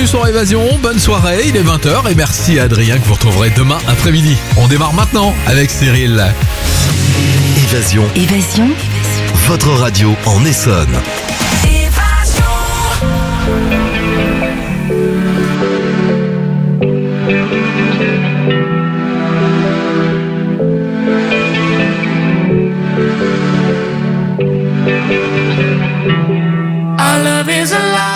sur Évasion, bonne soirée, il est 20h et merci à Adrien que vous retrouverez demain après-midi. On démarre maintenant avec Cyril. Évasion. Votre radio en Essonne. Our love is alive.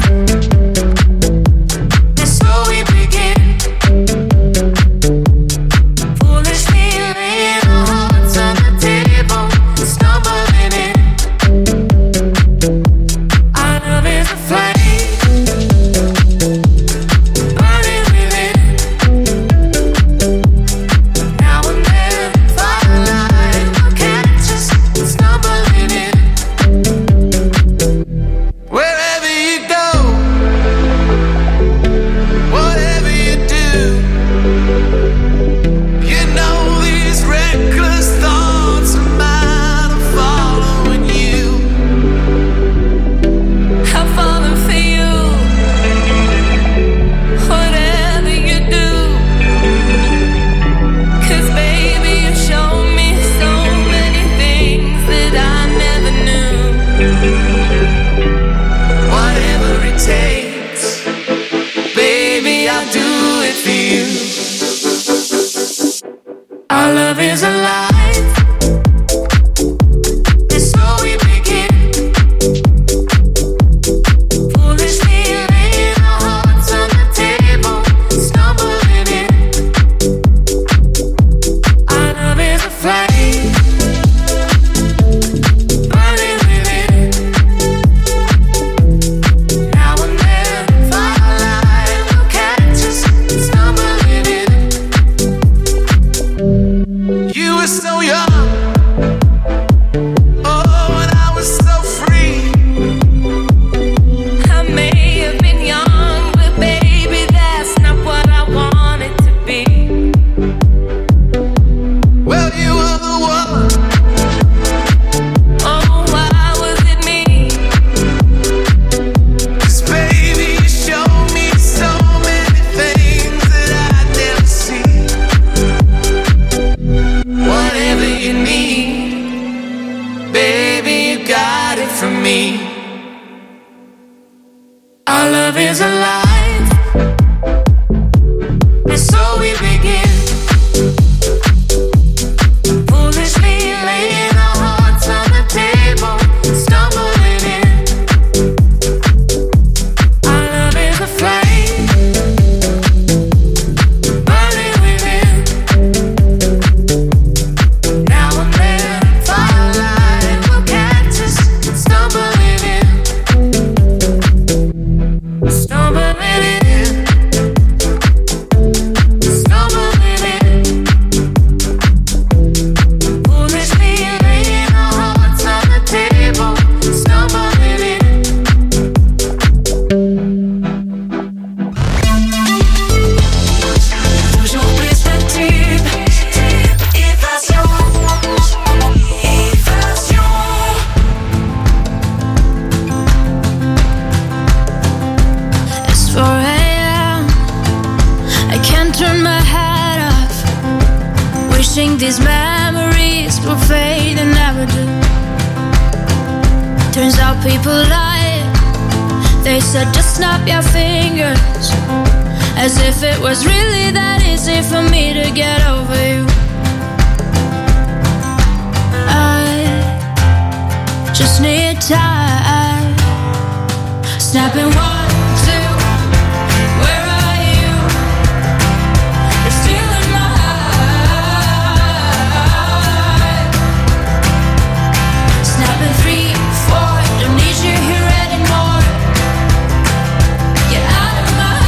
These memories will fade and never do. Turns out people lie. They said just snap your fingers, as if it was really that easy for me to get over you. I just need time. Snapping 1, 2. Where are you? You're still in my heart. Snapping 3, 4. Don't need you here anymore. Get out of my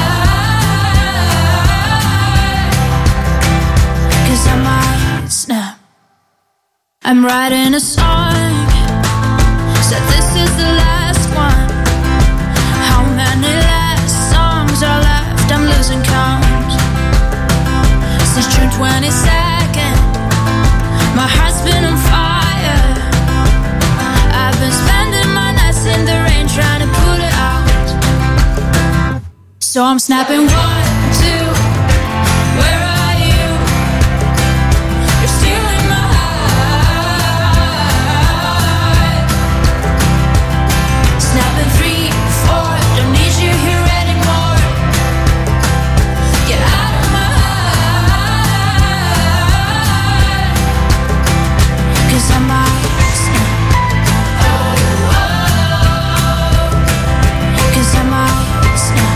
heart. 'Cause I might snap. I'm writing a song. Said this is the last one. How many last songs are left? I'm losing count. Since June 22nd, my heart's been on fire. I've been spending my nights in the rain trying to put it out. Snapping 1, 2, where are you? You're stealing my heart. Snapping 3, 4, don't need you here anymore. Get out of my heart. 'Cause I might snap. Oh, oh. 'Cause I might snap.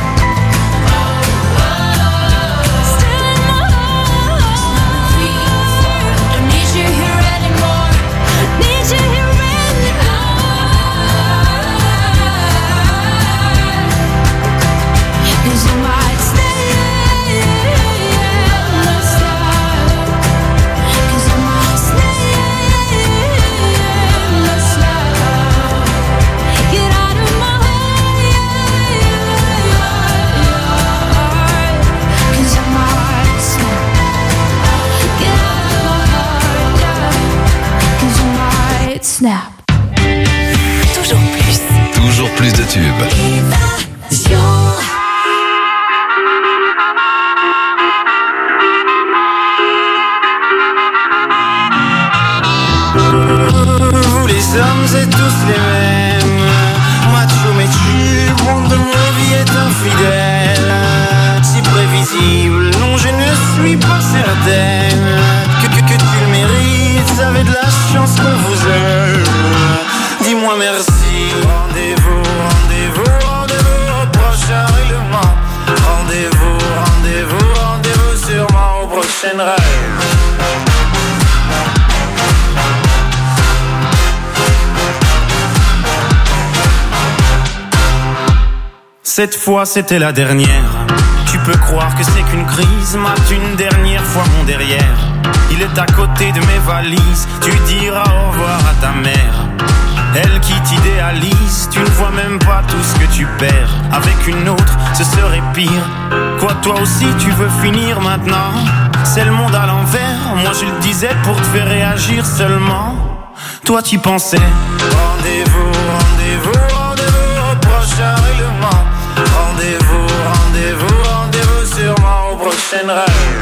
Snap. Toujours plus de tubes. Vous les hommes êtes tous les mêmes. Macho mais tu, monde de ma vie est infidèle. Si prévisible, non je ne suis pas certaine que tu le mérites. Vous avez de la chance qu'on vous aime. Dis-moi merci. Rendez-vous, rendez-vous, rendez-vous au prochain règlement. Rendez-vous, rendez-vous, rendez-vous sûrement au prochain rêve. Cette fois c'était la dernière. Tu peux croire que c'est qu'une crise. Mate une dernière fois mon derrière. Il est à côté de mes valises. Tu diras au revoir à ta mère. Elle qui t'idéalise. Tu ne vois même pas tout ce que tu perds. Avec une autre ce serait pire. Quoi toi aussi tu veux finir maintenant? C'est le monde à l'envers. Moi je le disais pour te faire réagir seulement. Toi t'y pensais. Rendez-vous, rendez-vous, rendez-vous au prochain règlement. Rendez-vous, rendez-vous, rendez-vous sûrement au prochain rêve.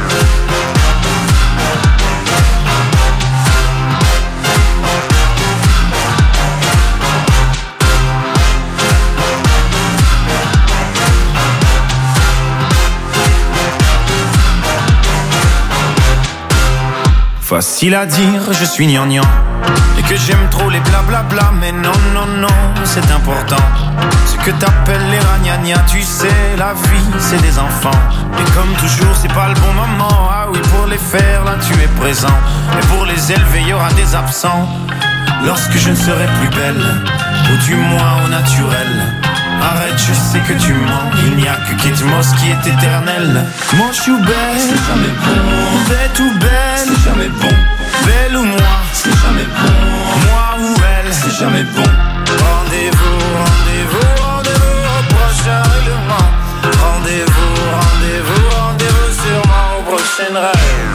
Facile à dire, je suis gnangnan. Et que j'aime trop les blablabla. Mais non, non, non, c'est important. Ce que t'appelles les ragnagnas. Tu sais, la vie, c'est des enfants. Et comme toujours, c'est pas le bon moment. Ah oui, pour les faire, là, tu es présent. Mais pour les élever, il y aura des absents. Lorsque je ne serai plus belle, ou du moins au naturel. Arrête, je sais que tu mens. Il n'y a que Kate Moss qui est éternelle. Moi je suis belle, c'est jamais bon. Bête ou belle, c'est jamais bon. Belle ou moi, c'est jamais bon. Moi ou elle, c'est jamais bon. Rendez-vous, rendez-vous, rendez-vous au prochain règlement. Rendez-vous, rendez-vous, rendez-vous sûrement au prochain rêve.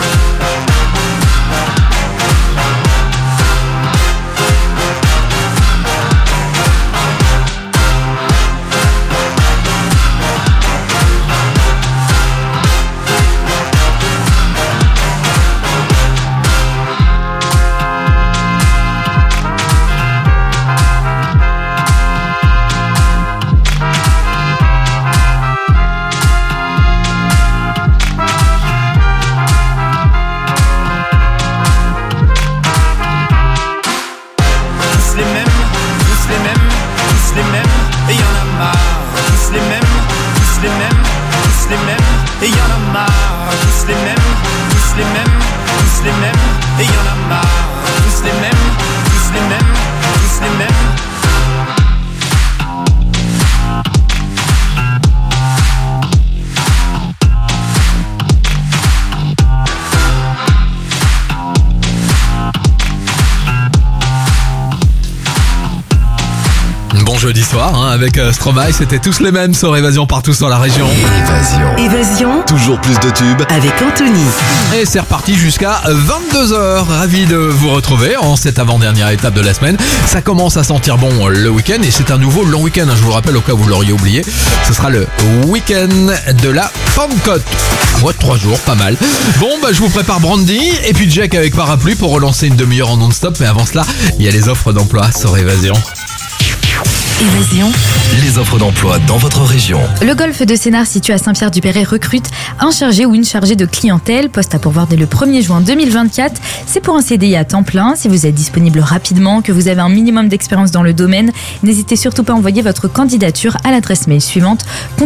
jeudi soir avec Stromae. C'était tous les mêmes sur Évasion partout dans la région. Évasion. Toujours plus de tubes avec Anthony. Et c'est reparti jusqu'à 22h. Ravi de vous retrouver en cette avant-dernière étape de la semaine. Ça commence à sentir bon le week-end et c'est un nouveau long week-end. Je vous le rappelle au cas où vous l'auriez oublié. Ce sera le week-end de la Pentecôte. Ouais, 3 jours, pas mal. Bon, je vous prépare Brandy et puis Jack avec parapluie pour relancer une demi-heure en non-stop. Mais avant cela, il y a les offres d'emploi sur Évasion. Évasion. Les offres d'emploi dans votre région. Le golf de Sénart, situé à Saint-Pierre-du-Perret, recrute un chargé ou une chargée de clientèle. Poste à pourvoir dès le 1er juin 2024. C'est pour un CDI à temps plein. Si vous êtes disponible rapidement, que vous avez un minimum d'expérience dans le domaine, n'hésitez surtout pas à envoyer votre candidature à l'adresse mail suivante: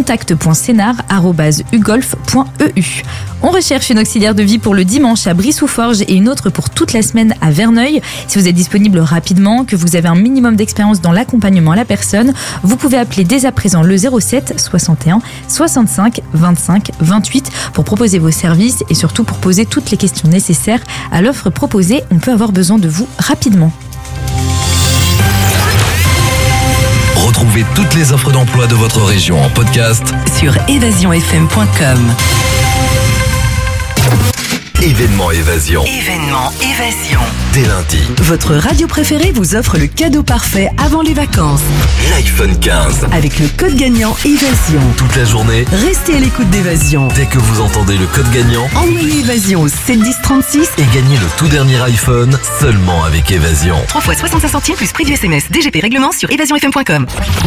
contact.senart@ugolf.eu. On recherche une auxiliaire de vie pour le dimanche à Brie-sous-Forges et une autre pour toute la semaine à Verneuil. Si vous êtes disponible rapidement, que vous avez un minimum d'expérience dans l'accompagnement à la personne, vous pouvez appeler dès à présent le 07 61 65 25 28 pour proposer vos services et surtout pour poser toutes les questions nécessaires à l'offre proposée. On peut avoir besoin de vous rapidement. Retrouvez toutes les offres d'emploi de votre région en podcast sur évasionfm.com. Événement Évasion. Dès lundi. Votre radio préférée vous offre le cadeau parfait avant les vacances. L'iPhone 15. Avec le code gagnant Évasion. Toute la journée. Restez à l'écoute d'Évasion. Dès que vous entendez le code gagnant, envoyez Évasion au 71036 et gagnez le tout dernier iPhone seulement avec Évasion. 3 fois 65 centimes plus prix du SMS. DGP règlement sur évasionfm.com.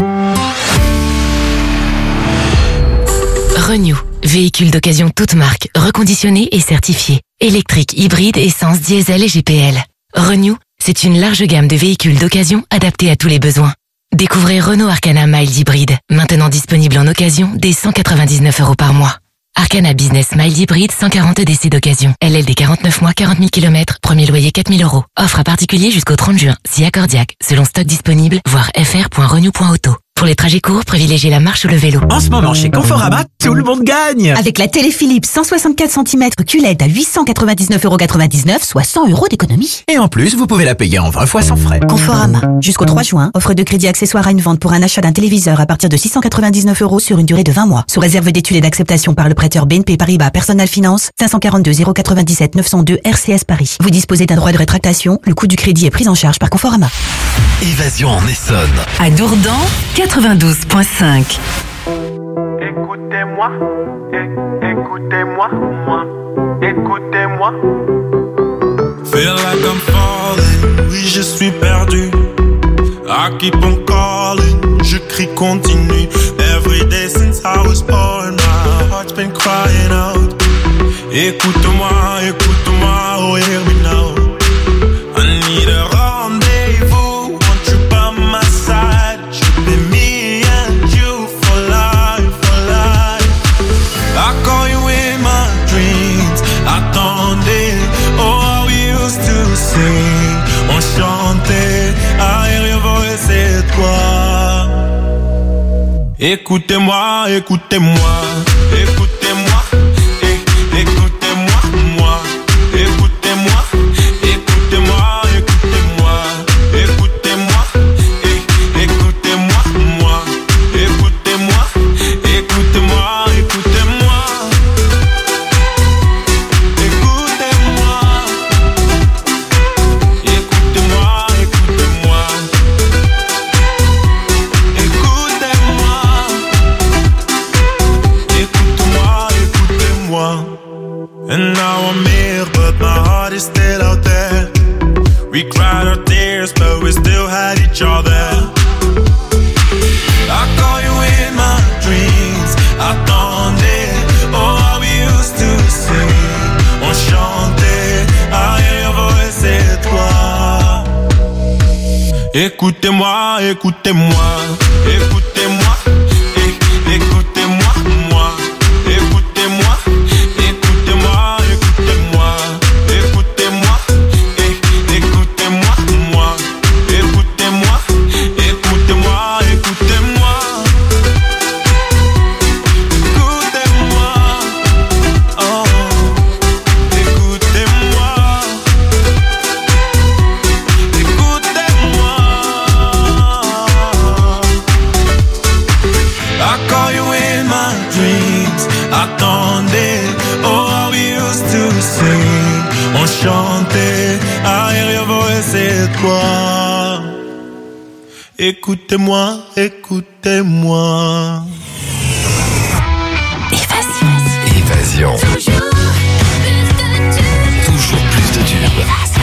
Renew, véhicule d'occasion toute marque, reconditionné et certifié. Électrique, hybride, essence, diesel et GPL. Renew, c'est une large gamme de véhicules d'occasion adaptés à tous les besoins. Découvrez Renault Arcana Mild Hybride, maintenant disponible en occasion dès 199 € par mois. Arcana Business Mild Hybride, 140 DC d'occasion. LLD 49 mois, 40 000 km, premier loyer 4 000 €. Offre à particulier jusqu'au 30 juin, si accordiaque, selon stock disponible, voir fr.renew.auto. Pour les trajets courts, privilégiez la marche ou le vélo. En ce moment, chez Conforama, tout le monde gagne. Avec la télé Philips 164 cm QLED à 899,99 €, soit 100 € d'économie. Et en plus, vous pouvez la payer en 20 fois sans frais. Conforama. Jusqu'au 3 juin, offre de crédit accessoire à une vente pour un achat d'un téléviseur à partir de 699 € sur une durée de 20 mois. Sous réserve d'études et d'acceptation par le prêteur BNP Paribas Personal Finance, 542 097 902 RCS Paris. Vous disposez d'un droit de rétractation. Le coût du crédit est pris en charge par Conforama. Évasion en Essonne. À Dourdan, 92.5. Écoutez-moi, écoutez-moi, écoutez-moi. Feel like I'm falling, oui je suis perdu. I keep on calling, je crie continue. Every day since I was born, my heart's been crying out. Écoute-moi, écoute-moi, oh hear me now. I need a rendez-vous, want you by my side. Should be me and you for life, for life. I call you in my dreams, attendez, oh how we used to sing. On chantait, I hear your voice, c'est toi. Écoutez-moi, écoutez-moi, écoutez-moi, écoutez-moi, moi, écoutez-moi, écoutez-moi, écoutez-moi, écoutez-moi, écoutez-moi, moi, écoutez-moi, écoutez-moi, écoutez-moi, écoutez-moi, écoutez-moi, écoutez-moi, écoutez-moi, écoutez-moi. And now I'm here, but my heart is still out there. We cried our tears, but we still had each other. I call you in my dreams, attendez, oh how we used to sing. On chantait, I hear your voice, c'est toi. Écoutez-moi, écoutez-moi, écoutez-moi, écoutez-moi, moi, écoutez-moi, écoutez-moi, écoutez-moi, écoutez-moi, écoutez-moi, moi, écoutez-moi, écoutez-moi, écoutez-moi, écoutez-moi, oh, écoutez-moi, écoutez-moi. toi. Écoutez-moi, écoutez-moi. Évasion. Toujours plus de tubes.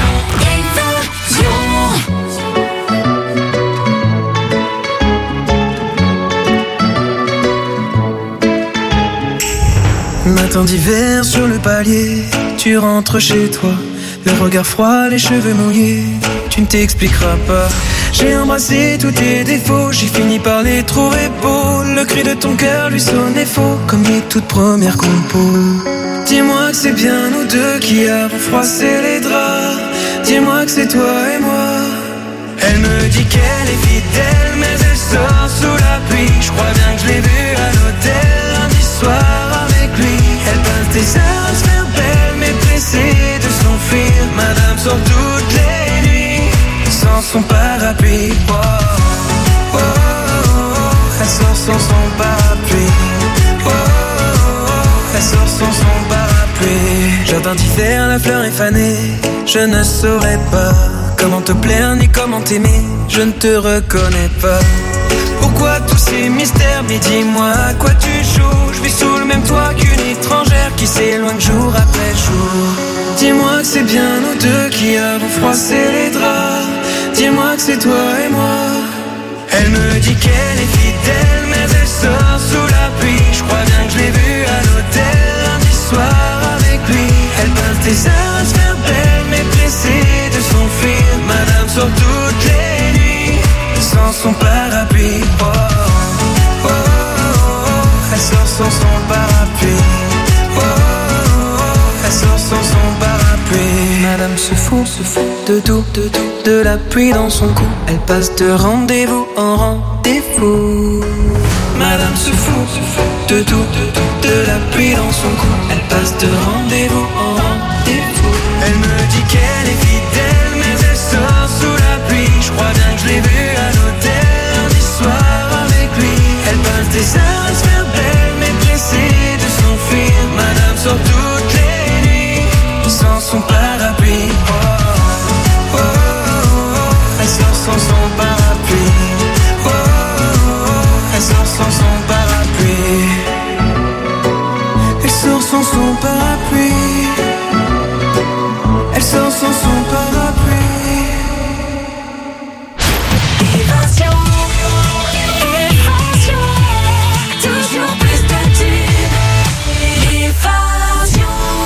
Matin d'hiver sur le palier, tu rentres chez toi, le regard froid, les cheveux mouillés, tu ne t'expliqueras pas. J'ai embrassé tous tes défauts, j'ai fini par les trouver beaux. Le cri de ton cœur lui sonnait faux, comme les toutes premières compos. Dis-moi que c'est bien nous deux qui avons froissé les draps. Dis-moi que c'est toi et moi. Elle me dit qu'elle est fidèle, mais elle sort sous la pluie. Je crois bien que je l'ai vue à l'hôtel lundi soir avec lui. Elle passe des heures à se faire belle, mais pressée de s'enfuir. Madame sort toutes les nuits sans son parapluie. Oh, oh, oh, oh. Elle sort sans son parapluie. Oh, oh, oh. Elle sort sans son parapluie. Jardin d'hiver, la fleur est fanée. Je ne saurais pas comment te plaire ni comment t'aimer. Je ne te reconnais pas. Pourquoi tous ces mystères? Mais dis-moi à quoi tu joues. Je vis sous le même toit qu'une étrangère qui s'éloigne jour après jour. Dis-moi que c'est bien nous deux qui avons froissé les draps. Dis-moi que c'est toi et moi. Elle me dit qu'elle est fidèle, mais elle sort sous la pluie. Je crois bien que je l'ai vue à l'hôtel lundi soir avec lui. Elle passe des heures à se faire belle, mais pressée de s'enfuir. Madame sort toutes les nuits sans son parapluie. Oh, oh, oh, oh. Elle sort sans son parapluie. Oh, oh, oh. Elle sort sans son parapluie. Madame se fout de tout, de la pluie dans son cou. Elle passe de rendez-vous en rendez-vous. Madame se fout de tout, de la pluie dans son cou. Elle passe de rendez-vous en rendez-vous. Elle me dit qu'elle est fidèle, mais elle sort sous la pluie. Je crois bien que je l'ai vue à l'hôtel lundi soir avec lui. Elle passe des heures à se faire belle, mais pressée de s'enfuir. Madame sort toutes les nuits sans son parapluie. Oh, oh, oh, oh. Elle sort sans son parapluie. Oh, oh, oh. Elle sort sans son parapluie. Elle sort sans son parapluie. Elle sort sans son parapluie. Évasion, évasion, toujours plus de tubes. Évasion.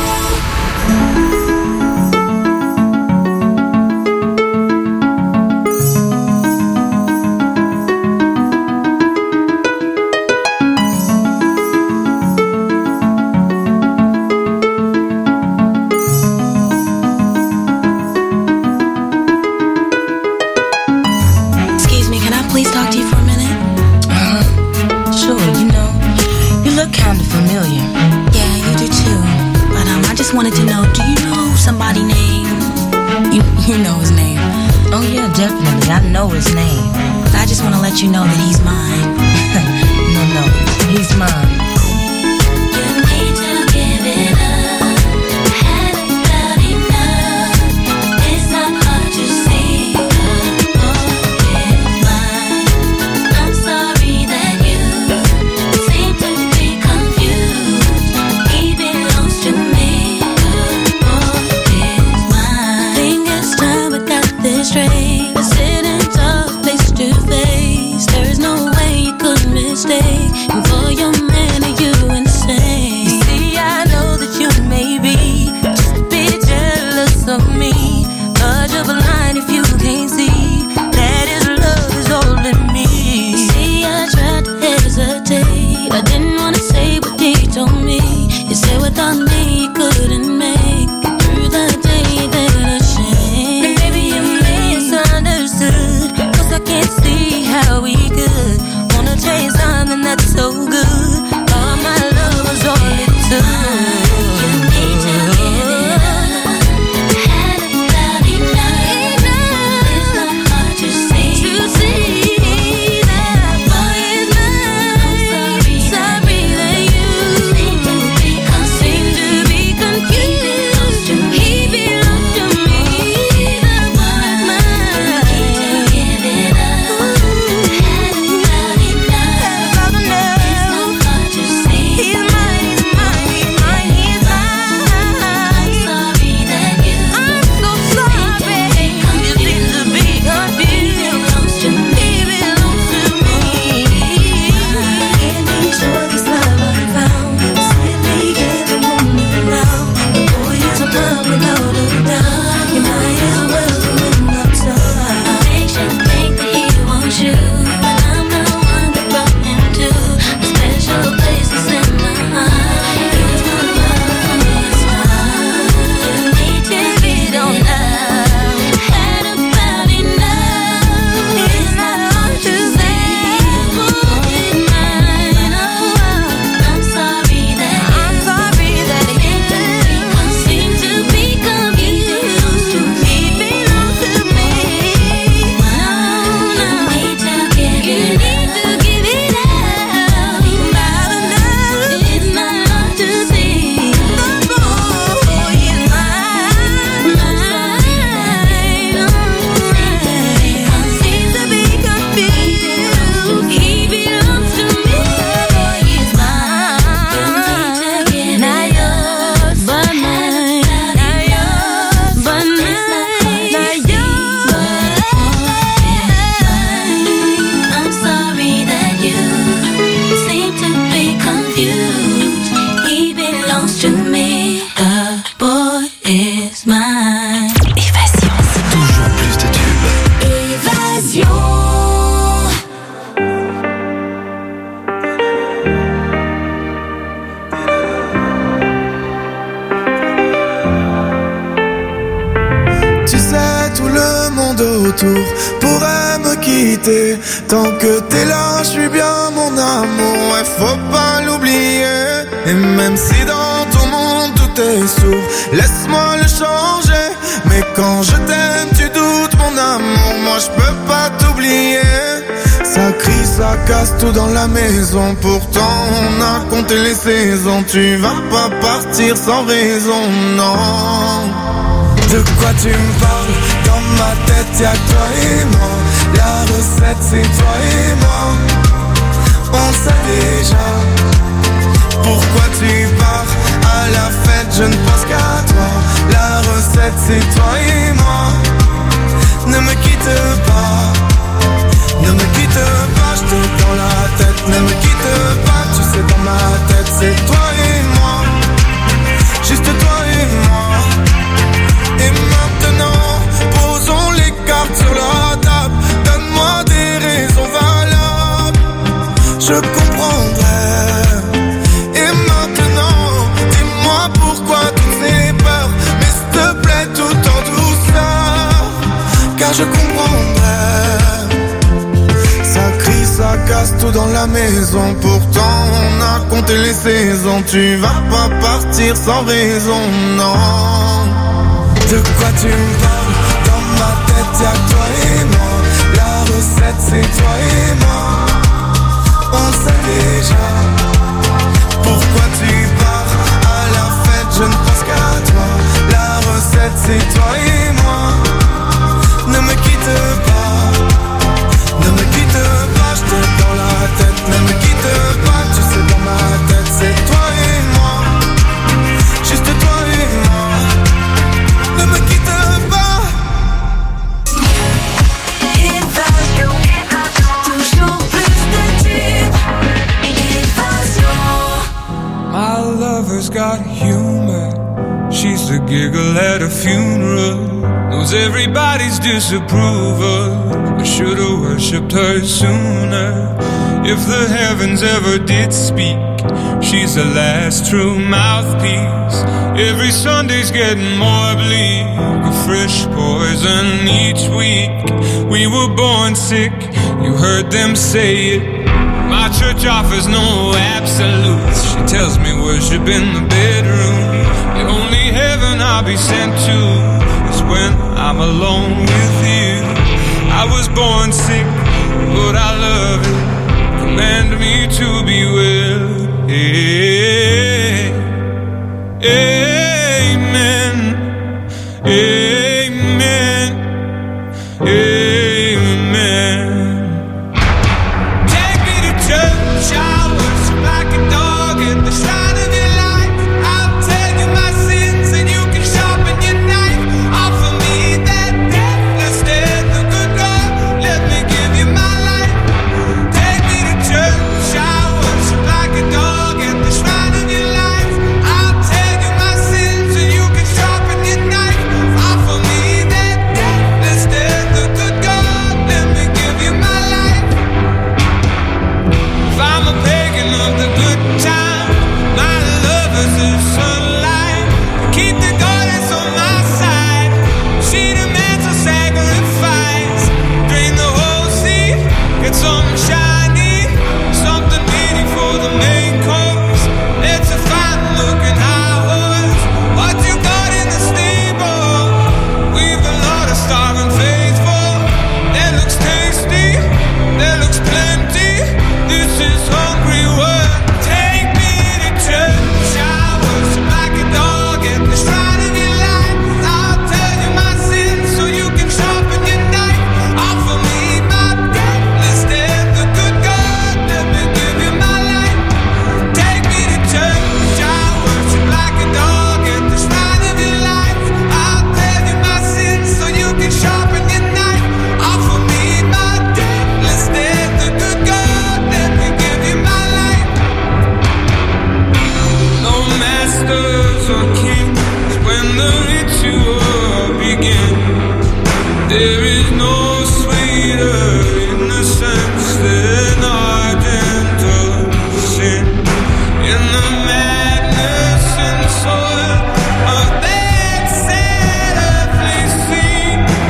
Excuse me, can I please talk to you for a minute? Sure, you know, you look kind of familiar. Yeah, you do too. But I just wanted to know, do you know somebody named... You know his name. Oh yeah, definitely, I know his name. I just want to let you know that he's mine. No, he's mine. You need to give it up. Hadn't felt enough. It's not hard to see. The boy is mine. I'm sorry that you seem to be confused. He belongs to me. The boy is mine. I think it's time we got this straight. We're sitting talk face to face. There's no way you could mistake. And for your man, are you insane? You see, I know that you may be just a bit jealous of me. But you're blind if you can't see that his love is all in me. See, I tried to hesitate. I didn't wanna say what he told me. He said without me, you couldn't make it through the day. That a shame. And maybe you misunderstood, 'cause I can't see how we could wanna chase something that's so good. All my love was all it took. You need to give it up. Hadn't felt enough. It's not sais, tout le monde autour pourrait me quitter. Tant que t'es là, je suis bien mon amour, ouais, faut pas l'oublier. Et même si dans ton monde tout est sourd, laisse-moi le changer. Mais quand je t'aime, tu doutes mon amour, moi je peux pas t'oublier. Ça crie, ça casse tout dans la maison, pourtant on a compté les saisons. Tu vas pas partir sans raison, non. De quoi tu me parles? Dans ma tête y'a que toi et moi. La recette c'est toi et moi. On sait déjà. Pourquoi tu pars? À la fête je ne pense qu'à toi. La recette c'est toi et moi. Ne me quitte pas. Ne me quitte pas, je t'ai dans la tête. Ne me quitte pas, tu sais dans ma tête c'est toi et moi. Juste toi et moi. Et maintenant, posons les cartes sur la table. Donne-moi des raisons valables, je comprendrai. Et maintenant, dis-moi pourquoi toutes ces peurs. Mais s'il te plaît, tout en douceur, car je comprendrai. Ça crie, ça casse tout dans la maison, pourtant on a compté les saisons. Tu vas pas partir sans raison, non. De quoi tu me parles? Dans ma tête y'a que toi et moi. La recette c'est toi et moi. On sait déjà. Pourquoi tu pars? À la fête je ne pense qu'à toi. La recette c'est toi et moi. Ne me quitte pas. Ne me quitte pas, je t'ai dans la tête. Ne me quitte pas, tu sais dans ma tête c'est toi et moi. Juste toi et moi. Ne me quitte pas. Évasion, toujours plus de tubes. Évasion. My lover's got humor. She's the giggle at a funeral. Knows everybody's disapproval. I should've worshipped her sooner. If the heavens ever did speak, she's the last true mouthpiece. Every Sunday's getting more bleak, a fresh poison each week. We were born sick, you heard them say it. My church offers no absolutes. She tells me worship in the bedroom. The only heaven I'll be sent to is when I'm alone with you. I was born sick, but I love it. Command me to be well. Hey, amen. Amen. Amen. Take me to church, I worship like a dog at the shrine of your life. I'll tell you my sins and you can sharpen your knife. Offer me that deathless death, the good God, let me give you my life. Take me to church, I worship like a dog at the shrine of your life. I'll tell you my sins and you can sharpen your knife. Offer me that deathless death, the good God, let me give you my life. If I'm a pagan of the good time, my love is the sunlight. Keep the goddess on my side. She demands a sacrifice. Drain the whole sea, get something shiny, something meaty for the main course. It's a fine looking high horse. What you got in the stable? We've a lot of starving faithful. That looks tasty, that looks plenty. This is hungry work. Take me to church, I worship like a dog at the shrine of your life. I'll tell you my sins so you can sharpen your knife. Offer me my deathless death, the good God, let me give you my life. Take me to church, I worship like a dog at the shrine of your life. I'll tell you my sins so you can sharpen your knife. Offer me my deathless death, the good God, let me give you my life. No masters or kings when the ritual begins. There is no sweeter innocence than our gentle sin. In the madness and soil of that set earthly scene,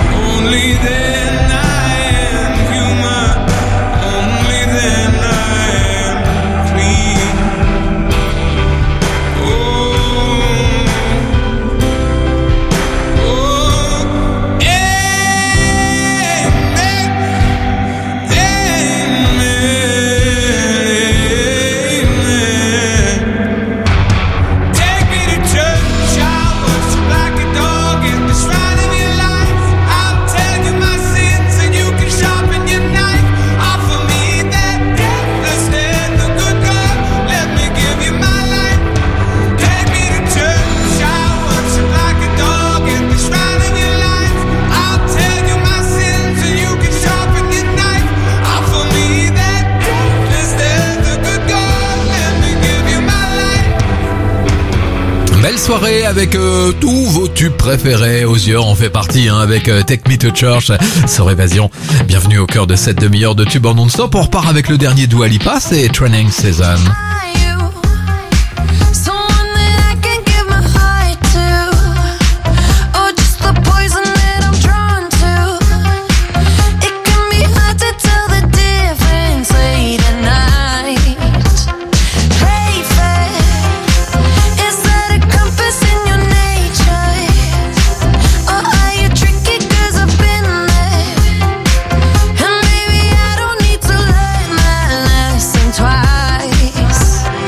soirée avec tous vos tubes préférés. Ozzy en fait partie avec Take Me to Church sur Évasion. Bienvenue au cœur de cette demi-heure de tubes en non-stop. On repart avec le dernier Dua Lipa, c'est Training Season. Twice.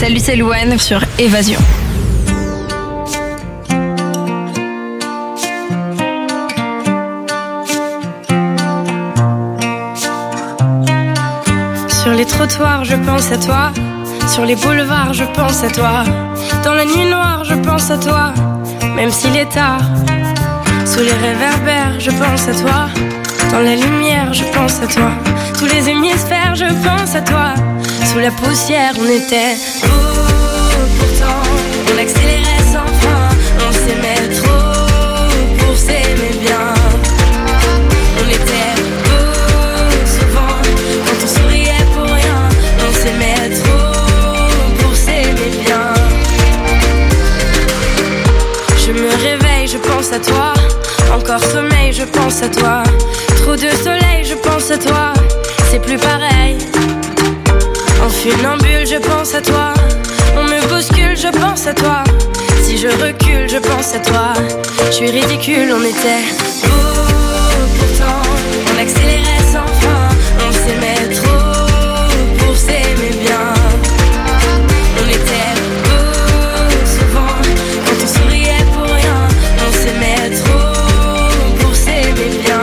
Salut, c'est Louane sur Évasion. Sur les trottoirs, je pense à toi. Sur les boulevards, je pense à toi. Dans la nuit noire, je pense à toi. Même s'il est tard. Sous les réverbères, je pense à toi. Dans la lumière, je pense à toi. Tous les hémisphères, je pense à toi. Sous la poussière, on était beau. Pourtant, on accélérait sans fin. On s'aimait trop pour s'aimer bien. On était beau souvent quand on souriait pour rien. On s'aimait trop pour s'aimer bien. Je me réveille, je pense à toi. Encore sommeil, je pense à toi. Trop de soleil, je pense à toi. C'est plus pareil. En funambule, je pense à toi. On me bouscule, je pense à toi. Si je recule, je pense à toi. Je suis ridicule, on était beau. Pourtant, on accélérait sans fin. On s'aimait trop pour s'aimer bien. On était beau souvent quand on souriait pour rien. On s'aimait trop pour s'aimer bien.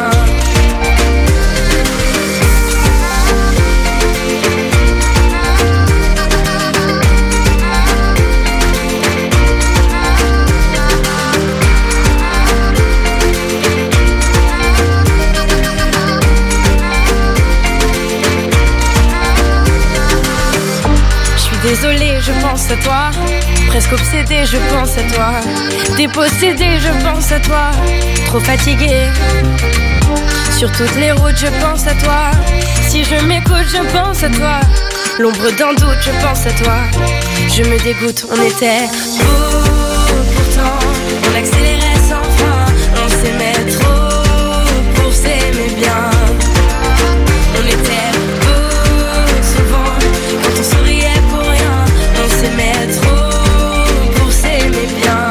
Désolée, je pense à toi. Presque obsédée, je pense à toi. Dépossédée, je pense à toi. Trop fatiguée. Sur toutes les routes, je pense à toi. Si je m'écoute, je pense à toi. L'ombre d'un doute, je pense à toi. Je me dégoûte, on était beau. Pourtant, on accélérait sans fin. On s'aimait trop pour s'aimer bien. On était beau souvent quand on souriait. On s'aimait trop pour s'aimer bien.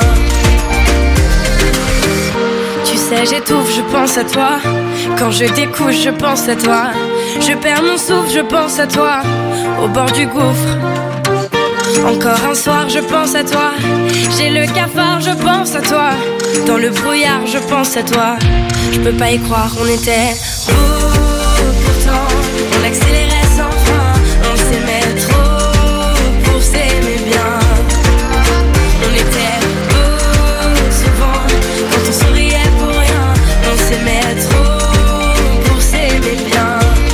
Tu sais, j'étouffe, je pense à toi. Quand je découche, je pense à toi. Je perds mon souffle, je pense à toi. Au bord du gouffre. Encore un soir, je pense à toi. J'ai le cafard, je pense à toi. Dans le brouillard, je pense à toi. Je peux pas y croire, on était beau. Pourtant, on accélérait sans fin. On s'aimait trop. S'aimer bien. On était beau souvent quand on souriait pour rien. On s'aimait trop pour s'aimer bien.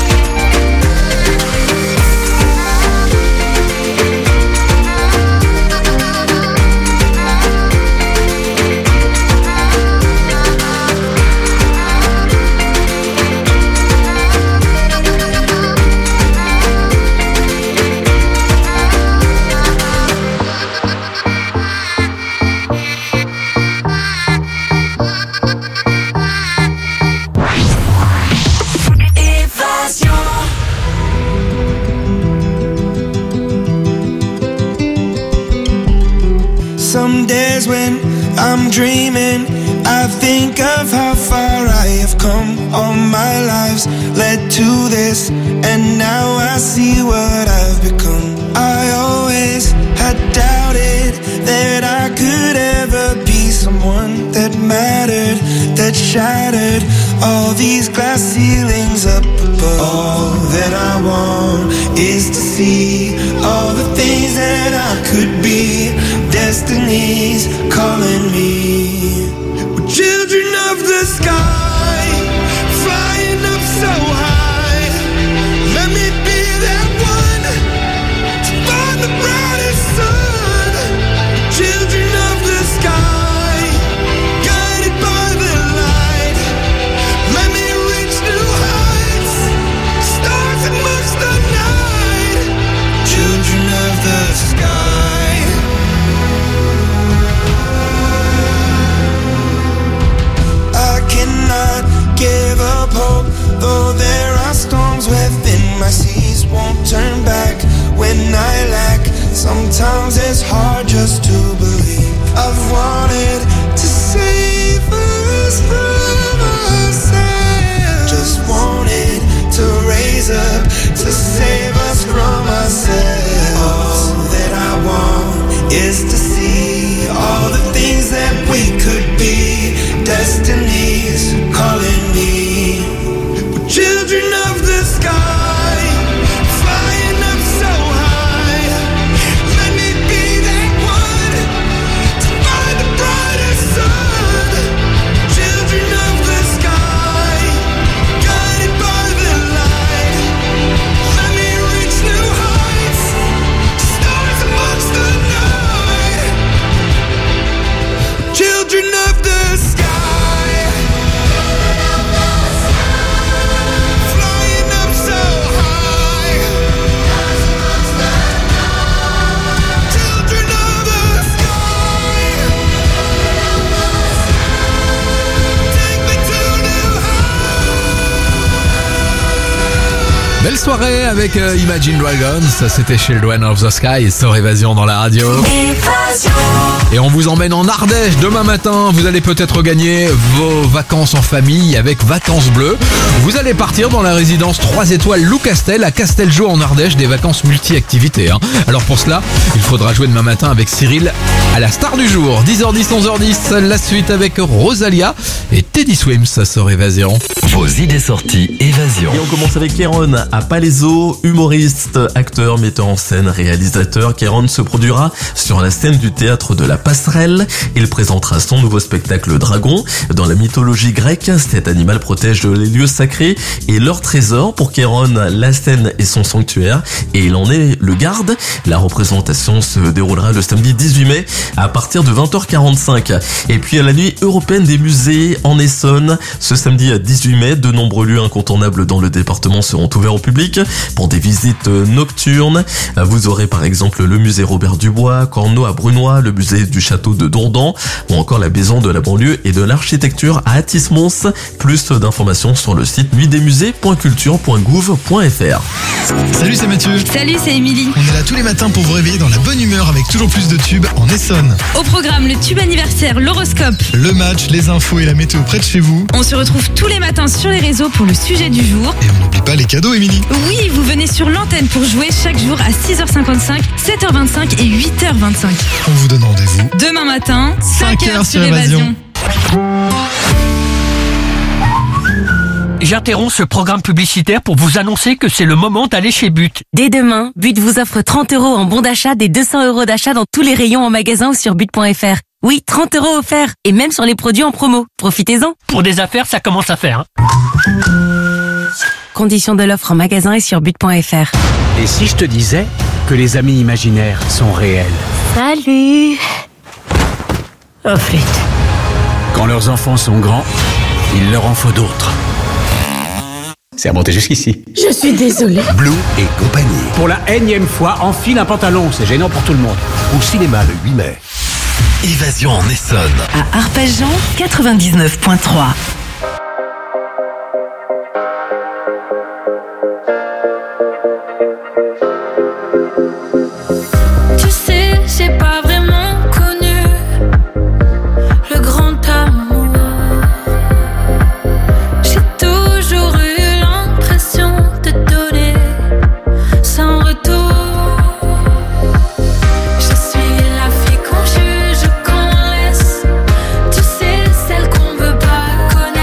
Some days when I'm dreaming, I think of how far I have come. All my lives led to this, and now I see what I've become. I always had doubted that I could ever be someone that mattered, that shattered all these glass ceilings up above. All that I want is to see all the things that I could be. Destiny's calling me. We're children of the sky, flying up so high. Let me be that one to find the brightest sun. Children of the sky, guided by the light. Let me reach new heights, stars amongst the night. Children of the sky. Give up hope, though there are storms within my seas. Won't turn back when I lack. Sometimes it's hard just to believe. I've wanted to save us from ourselves. Just wanted to raise up to save us from ourselves. All that I want soirée avec Imagine Dragons. Ça, c'était Children of the Sky sur Évasion dans la radio. Et on vous emmène en Ardèche demain matin. Vous allez peut-être gagner vos vacances en famille avec Vacances Bleues. Vous allez partir dans la résidence 3 étoiles Lou Castel à Casteljo en Ardèche, des vacances multi-activités. Alors pour cela, il faudra jouer demain matin avec Cyril à la star du jour. 10h10, 11h10, la suite avec Rosalia et Teddy Swims sur Évasion. Vos idées sorties Évasion. Et on commence avec Kéron à Palaiso, humoriste, acteur, metteur en scène, réalisateur. Kéron se produira sur la scène du théâtre de la Passerelle. Il présentera son nouveau spectacle Dragon. Dans la mythologie grecque, cet animal protège les lieux sacrés et leurs trésors. Pour Kéron, la scène est son sanctuaire et il en est le garde. La représentation se déroulera le samedi 18 mai à partir de 20h45. Et puis à la nuit européenne des musées en Essonne, ce samedi 18 mai, de nombreux lieux incontournables dans le département seront ouverts au public pour des visites nocturnes. Vous aurez par exemple le musée Robert Dubois, Corneau à Brunois, le musée du château de Dourdan ou encore la maison de la banlieue et de l'architecture à Athis-Mons. Plus d'informations sur le site nuitdesmusées.culture.gouv.fr. Salut, c'est Mathieu. Salut, c'est Émilie. On est là tous les matins pour vous réveiller dans la bonne humeur avec toujours plus de tubes en Essonne. Au programme, le tube anniversaire, l'horoscope, le match, les infos et la météo près de chez vous. On se retrouve tous les matins sur les réseaux pour le sujet du jour. Et on n'oublie pas les cadeaux, Émilie. Oui, vous venez sur l'antenne pour jouer chaque jour à 6h55, 7h25 et 8h25. On vous donne rendez-vous demain matin, 5h sur Évasion. J'interromps ce programme publicitaire pour vous annoncer que c'est le moment d'aller chez But. Dès demain, But vous offre 30 € en bon d'achat des 200 € d'achat dans tous les rayons en magasin ou sur but.fr. Oui, 30 € offerts et même sur les produits en promo. Profitez-en. Pour des affaires, ça commence à faire. Conditions de l'offre en magasin et sur but.fr. Et si je te disais que les amis imaginaires sont réels? Salut. Oh flûte. Quand leurs enfants sont grands, il leur en faut d'autres. C'est remonté jusqu'ici. Je suis désolée. Blue et compagnie. Pour la énième fois, enfile un pantalon. C'est gênant pour tout le monde. Au cinéma le 8 mai. Évasion en Essonne. À Arpajon, 99.3. Tu sais, j'ai pas vraiment connu le grand amour. J'ai toujours eu l'impression de donner sans retour. Je suis la fille qu'on juge, qu'on laisse. Tu sais, celle qu'on veut pas connaître.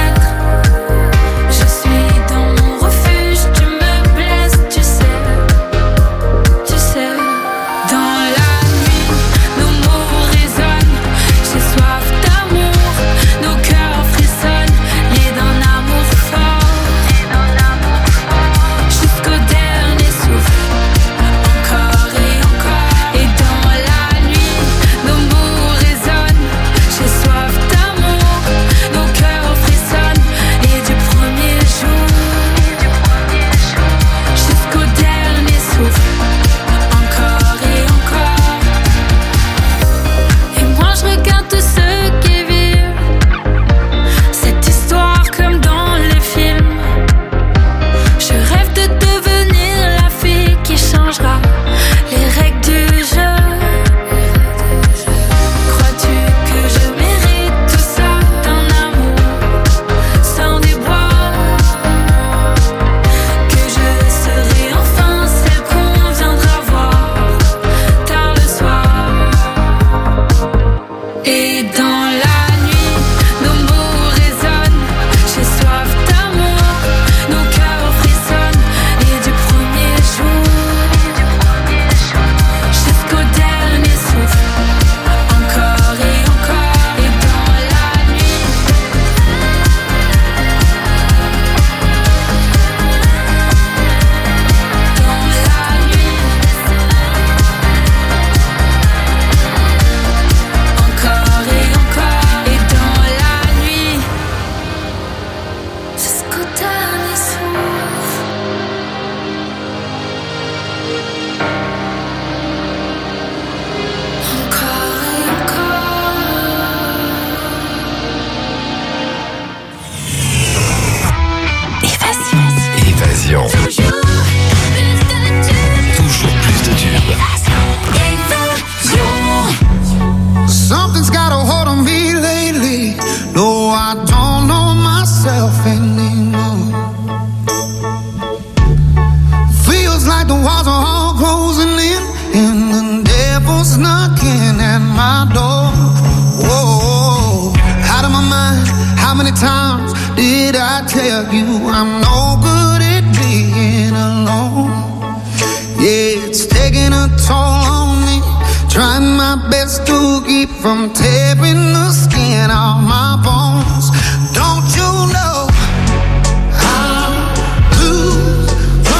I'm no good at being alone. Yeah, it's taking a toll on me. Trying my best to keep from tearing the skin off my bones. Don't you know I lose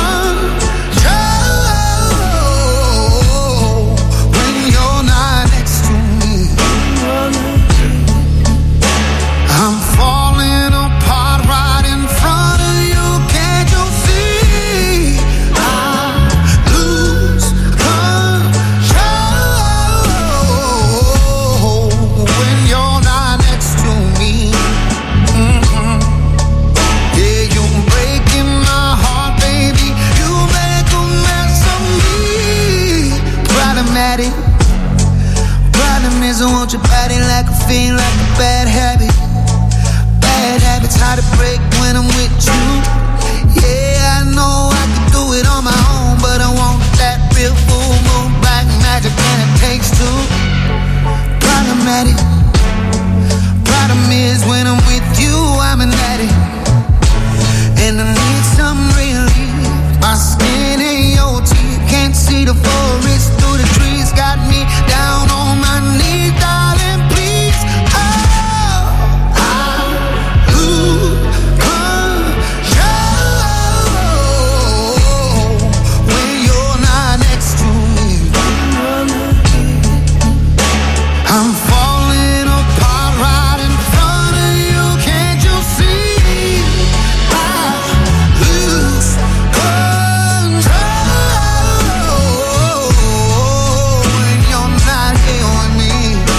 control when you're not next to me? I'm falling apart right in front of you. Can't you see? I lose control when you're not next to me. Yeah, you're breaking my heart, baby. You make a mess of me. Problematic. Problem is I want your body like a fiend, like a bad habit. Bad habits hard to break when I'm with you. Yeah, I know I can do it on my own, but I want that real full moon black magic, and it takes two. Problematic. Problem is when I'm with you, I'm an addict, and I need some relief. My skin ain't your teeth, can't see the forest through the trees. Got me down on my knees, darling, please. Oh, I lose control when you're not next to me. I'm falling apart right in front of you. Can't you see? I lose control when you're not here with me.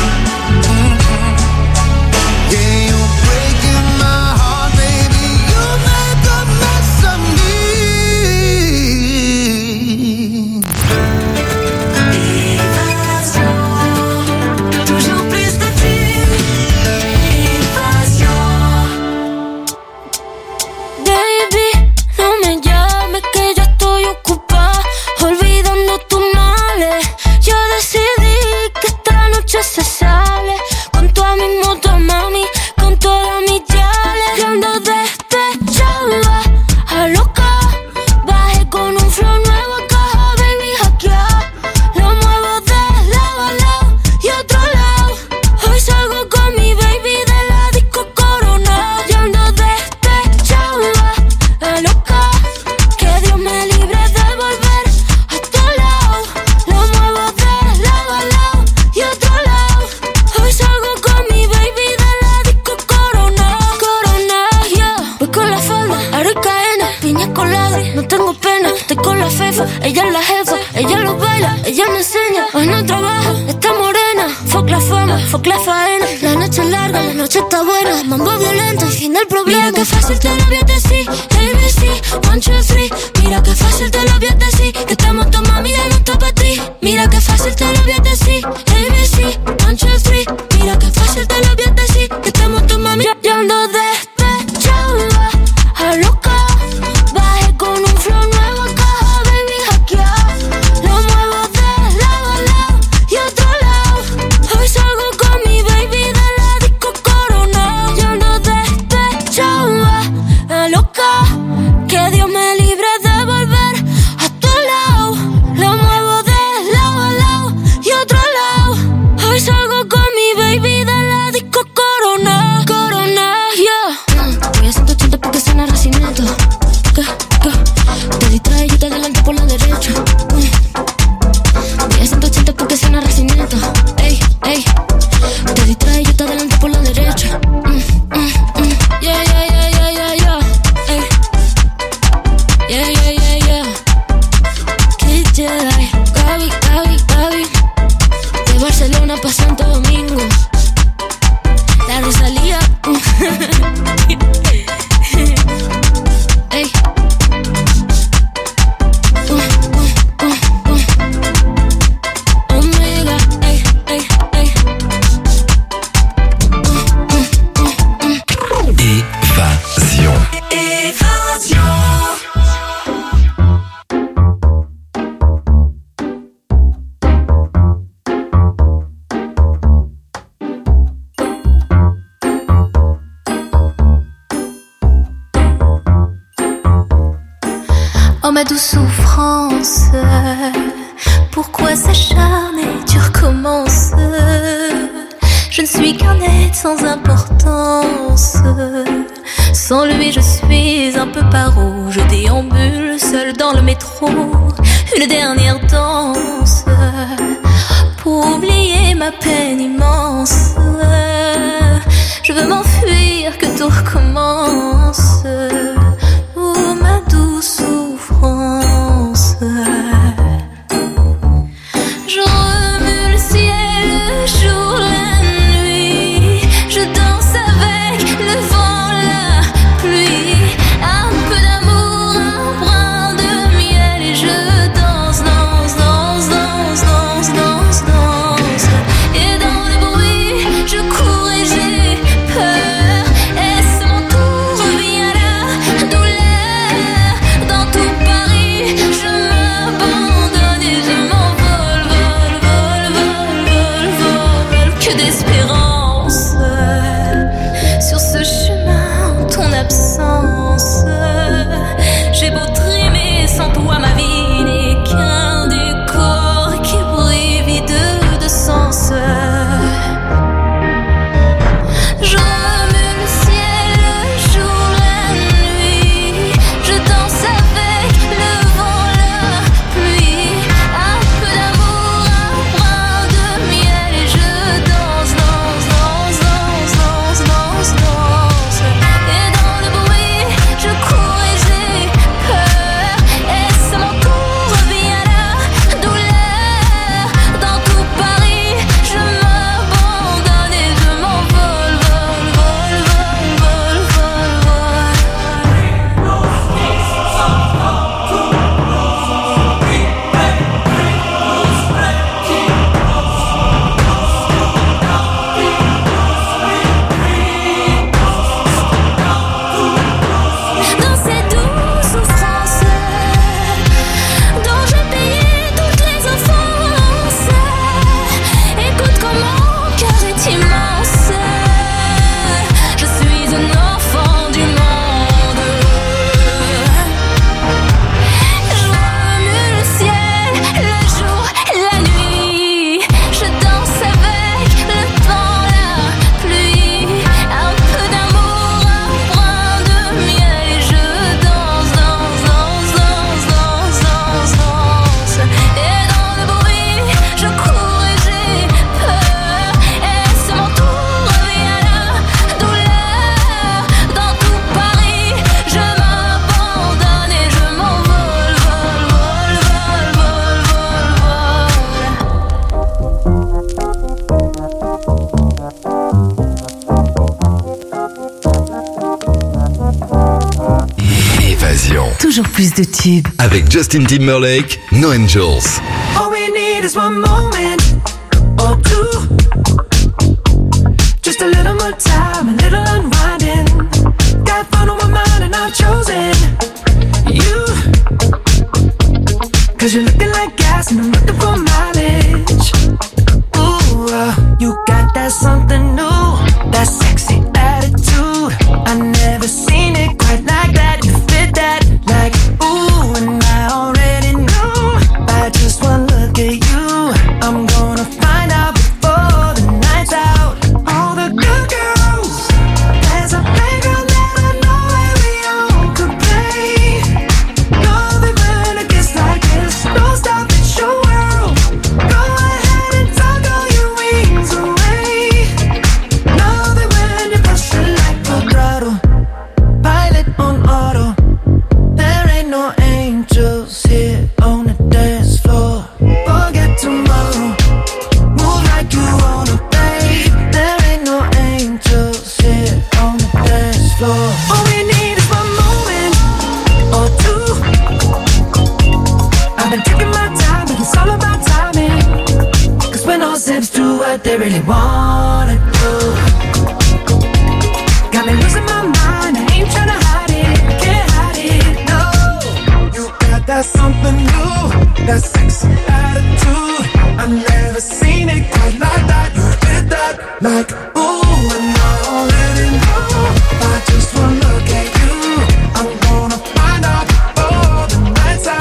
Yeah, you're breaking my heart, baby. You make a mess of me. Toujours plus de tubes. Baby, no me llames que yo estoy ocupada, olvidando tus males. Yo decidí que esta noche se sale con toda mi moto, mami, con todas mis yales. Yo ando despechada, a loca, bajé con un flow nuevo a caja, baby, hackeada. Lo muevo de lado a lado y otro lado. Hoy salgo con mi baby de la disco Corona. Yo ando despechada, a loca, que Dios me libre de volver a tu lado. Lo muevo de lado a lado y otro lado. Hoy salgo con mi baby de la disco Corona. Corona, yeah. Voy con la falda, aro y cadena, piña colada, no tengo pena. Estoy con la fefa, ella es la jefa, ella lo baila, ella me enseña. Hoy no trabaja, está morena. Fuck la fama, fuck la faena. La noche es larga, la noche está buena. Mambo violento, el fin del problema. Mira que fácil te lo voy a decir, ABC, 1, 2, 3. Mira que fácil te lo voy a decir, que estamos tu mami de nuestro para ti. Mira que fácil te lo voy a decir, ABC, 1, 2, 3. Mira que fácil te lo voy a decir, que estamos tu mami. Yo ando despechada, a loca, bajé con un flow nuevo a caja, baby, hackeada. Lo muevo de lado a lado y otro lado. Hoy salgo con mi baby de la disco Corona. Yo ando despechada, ma douce souffrance, pourquoi s'acharner, tu recommences. Je ne suis qu'un être sans importance. Sans lui je suis un peu paro. Je déambule seul dans le métro. Une dernière danse pour oublier ma peine immense. Je veux m'enfuir, que tout recommence. Oh ma douce souffrance. Je remue le ciel, le jour, la nuit. Je danse avec le vent, la pluie. Un peu d'amour, un brin de miel. Et je danse, danse, danse, danse, danse, danse, danse. Et dans le bruit, je cours et j'ai peur. Est-ce mon tour, revient la douleur. Dans tout Paris, je m'abandonne et je m'envole, vole, vole, vole, vole, vole. Que d'espérance sur ce chemin en ton absence. J'ai beau trimer sans toi, ma vie n'est qu'un décor qui brille vide de sens. Je remue le ciel, le jour, la nuit. Je danse avec le vent, la pluie. Un peu d'amour, un brin de miel. Et je danse, danse, danse, danse, danse, danse, danse. Et dans le bruit, je cours et j'ai peur. Est-ce mon tour, revient la douleur. Dans tout Paris, je m'abandonne et je m'envole, vole, vole, vole, vole, dans ces douces souffrances dont j'ai payé toutes les offenses. Écoute comme mon cœur est immense. Je suis un enfant du monde. Je remue le ciel, le jour, la nuit. Je danse avec le vent, la pluie. Un peu d'amour, un brin de miel. Et je danse, danse, danse, danse, danse, danse, danse. Et dans le bruit, je cours et j'ai peur. Est-ce mon tour, revient la douleur. Dans tout Paris, je m'abandonne et je m'envole, vole, vole, vole, Évasion. Toujours plus de tubes. Avec Justin Timberlake, No Angels. All we need is one moment or two. Just a little more time, a little unwinding. Got fun on my mind and I've chosen you. Cause you're looking like gas and I'm looking for mileage. Ooh, you got that something new, that sexy attitude. I never seen it quite like that. You fit that like ooh, and I already know by just one look at you. I'm gonna find out before the night's out. All the good girls, there's a playground that I know where we all could play. Love it when it gets like this. Don't stop, it's your world. Go ahead and tuck all your wings away. Love it when you push it like a throttle. Pilot on auto. There ain't no angels here on the dance floor. Forget tomorrow. Move like you wanna, babe. There ain't no angels here on the dance floor. All we need is one moment or two. I've been taking my time, but it's all about timing. Cause when all zips do what they really wanna do. Got me losing my mind, I ain't tryna hide it, can't hide it, no. You got that something new, that sexy attitude. I've never seen it quite like that. You did that like ooh, and I already know by just one look at you. I'm gonna find out before the night's out.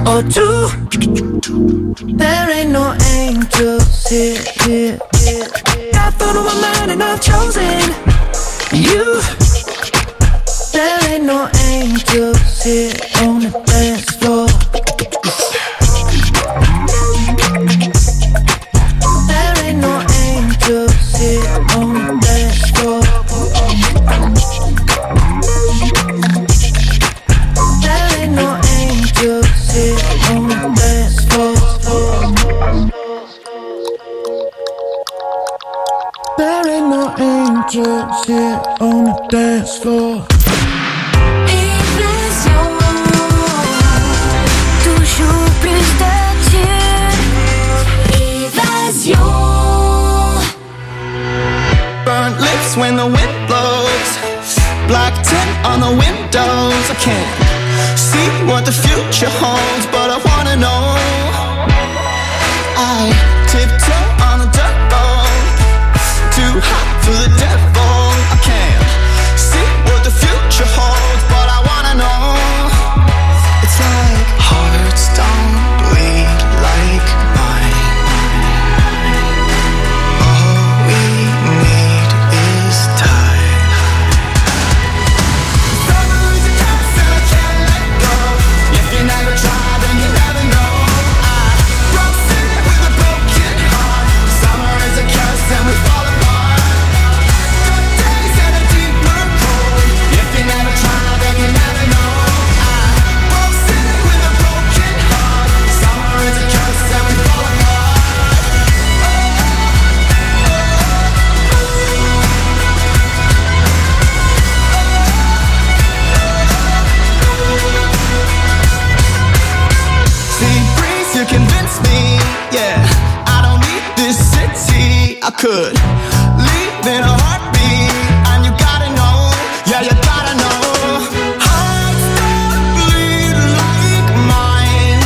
or two. There ain't no angels here. I thought of my mind and I've chosen you. There ain't no angels here on the dance floor. There ain't no angels here on the dance floor. There ain't no angels here on the dance floor. There ain't no angels here on the dance floor. Toujours plus de tubes. Évasion. Burnt lips when the wind blows. Black tint on the windows. I can't see what the future holds, but I wanna know. I tiptoe on a dirt road. Too hot for the devil. I can't see what the future holds, but I wanna know. It's like hearts don't bleed like mine. All we need is time. Summer is a curse and I can't let go. If you never try, then you never know. I broke city with a broken heart. Summer is a curse and we fall apart. Good days and a deeper cold. If you never try, then you never know. I broke city with a broken heart. Summer is a curse and we fall apart. See, breeze, you convince me, yeah. I don't need this city. I could leave in a heartbeat, and you gotta know, yeah, you gotta know. Hearts don't bleed like mine.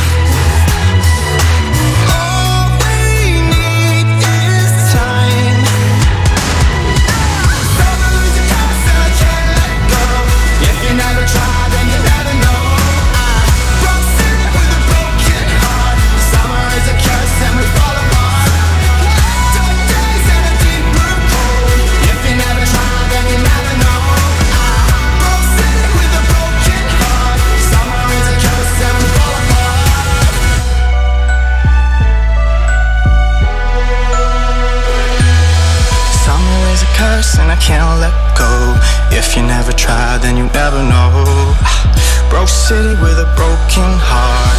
All we need is time. Summer is a curse and I can't let go. If you never try, then you never know. I broke city with a broken heart. Summer is a curse and we fall apart. Dark days and a deeper cold. If you never try, then you never know. I broke city with a broken heart. Summer is a curse and we fall apart. Summer is a curse and I can't let go. If you never try, then you never know. Broke city with a broken heart.